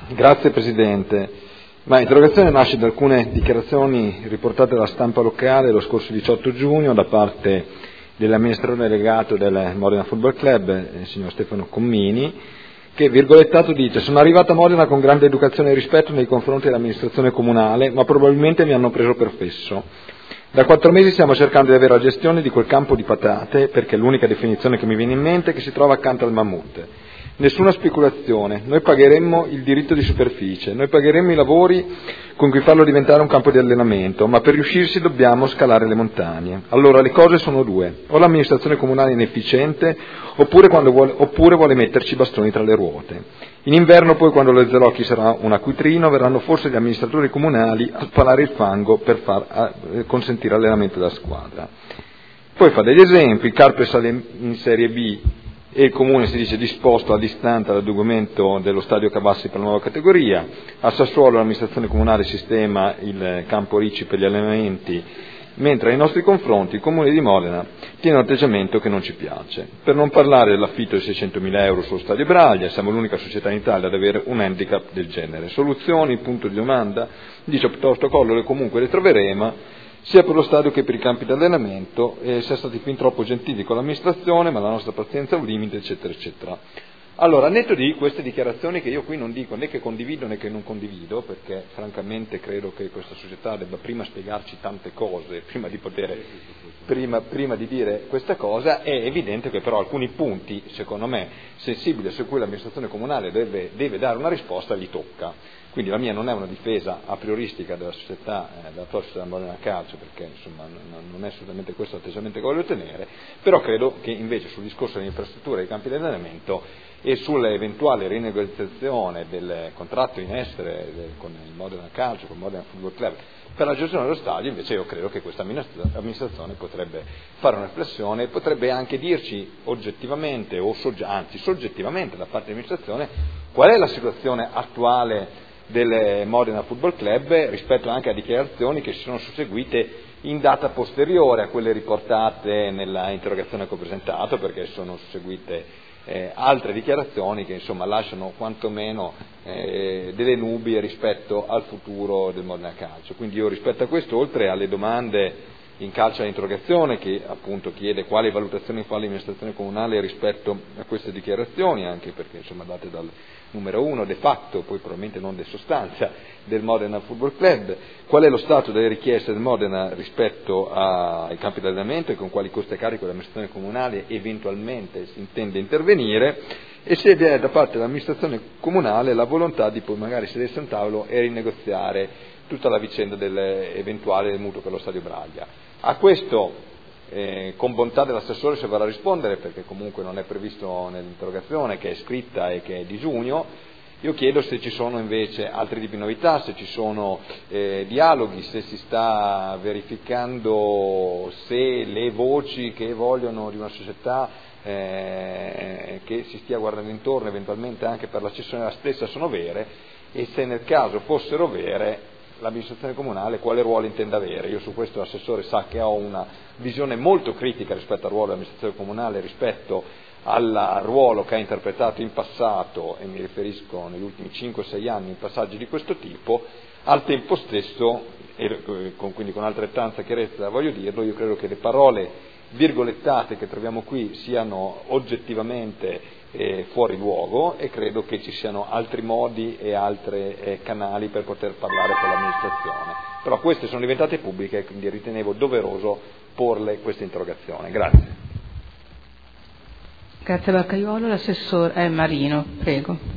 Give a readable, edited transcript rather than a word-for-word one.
Grazie Presidente. L'interrogazione nasce da alcune dichiarazioni riportate dalla stampa locale lo scorso 18 giugno da parte dell'amministratore delegato del Modena Football Club, il signor Stefano Commini, che, virgolettato, dice: «Sono arrivato a Modena con grande educazione e rispetto nei confronti dell'amministrazione comunale, ma probabilmente mi hanno preso per fesso. Da 4 mesi stiamo cercando di avere la gestione di quel campo di patate, perché è l'unica definizione che mi viene in mente, che si trova accanto al Mammut. Nessuna speculazione, noi pagheremmo il diritto di superficie, noi pagheremmo i lavori con cui farlo diventare un campo di allenamento, ma per riuscirci dobbiamo scalare le montagne. Allora le cose sono due: o l'amministrazione comunale è inefficiente, oppure vuole metterci i bastoni tra le ruote. In inverno poi, quando lo Zelocchi sarà un acquitrino, verranno forse gli amministratori comunali a spalare il fango per consentire l'allenamento della squadra». Poi fa degli esempi: il Carpe sale in Serie B e il Comune si dice disposto a distante all'adeguamento dello stadio Cavassi per la nuova categoria. A Sassuolo l'amministrazione comunale sistema il campo Ricci per gli allenamenti, mentre nei nostri confronti il Comune di Modena tiene un atteggiamento che non ci piace. Per non parlare dell'affitto di 600.000 euro sullo stadio Braglia, siamo l'unica società in Italia ad avere un handicap del genere. Soluzioni, punto di domanda? Dice piuttosto Collor, e comunque le troveremo, sia per lo stadio che per i campi di allenamento, e siamo stati fin troppo gentili con l'amministrazione, ma la nostra pazienza ha un limite, eccetera, eccetera. Allora, al netto di queste dichiarazioni, che io qui non dico né che condivido né che non condivido, perché francamente credo che questa società debba prima spiegarci tante cose, prima di dire questa cosa, è evidente che però alcuni punti, secondo me, sensibili su cui l'amministrazione comunale deve dare una risposta, li tocca. Quindi la mia non è una difesa a prioristica della società, della società Modena Calcio, perché insomma non è assolutamente questo l'atteggiamento che voglio tenere, però credo che invece sul discorso delle infrastrutture e dei campi di allenamento e sull'eventuale rinegoziazione del contratto in essere con il Modena Calcio, con il Modena Football Club, per la gestione dello stadio, invece io credo che questa amministrazione potrebbe fare una riflessione e potrebbe anche dirci oggettivamente, anzi soggettivamente da parte dell'amministrazione, qual è la situazione attuale del Modena Football Club rispetto anche a dichiarazioni che si sono susseguite in data posteriore a quelle riportate nella interrogazione che ho presentato, perché sono susseguite altre dichiarazioni che insomma lasciano quantomeno delle nubi rispetto al futuro del Modena Calcio. Quindi io, rispetto a questo, oltre alle domande in calcio all'interrogazione, che appunto chiede quali valutazioni fa l'amministrazione comunale rispetto a queste dichiarazioni, anche perché insomma date dal numero 1 de facto, poi probabilmente non de sostanza, del Modena Football Club, qual è lo stato delle richieste del Modena rispetto ai campi di allenamento e con quali costi a carico dell'amministrazione comunale eventualmente si intende intervenire, e se vi è da parte dell'amministrazione comunale la volontà di poi magari sedersi a un tavolo e rinegoziare tutta la vicenda dell'eventuale mutuo per lo stadio Braglia. A questo con bontà dell'assessore si vorrà rispondere, perché comunque non è previsto nell'interrogazione, che è scritta e che è di giugno. Io chiedo se ci sono invece altri tipi di novità, se ci sono dialoghi, se si sta verificando se le voci che vogliono di una società che si stia guardando intorno eventualmente anche per la cessione della stessa sono vere, e se nel caso fossero vere l'amministrazione comunale quale ruolo intende avere. Io su questo l'assessore sa che ho una visione molto critica rispetto al ruolo dell'amministrazione comunale, rispetto al ruolo che ha interpretato in passato, e mi riferisco negli ultimi 5-6 anni, in passaggi di questo tipo. Al tempo stesso, e quindi con altrettanta chiarezza voglio dirlo, io credo che le parole virgolettate che troviamo qui siano oggettivamente fuori luogo, e credo che ci siano altri modi e altri canali per poter parlare con l'amministrazione. Però queste sono diventate pubbliche e quindi ritenevo doveroso porle questa interrogazione. Grazie. Grazie Barcaiuolo. L'assessore Marino, prego.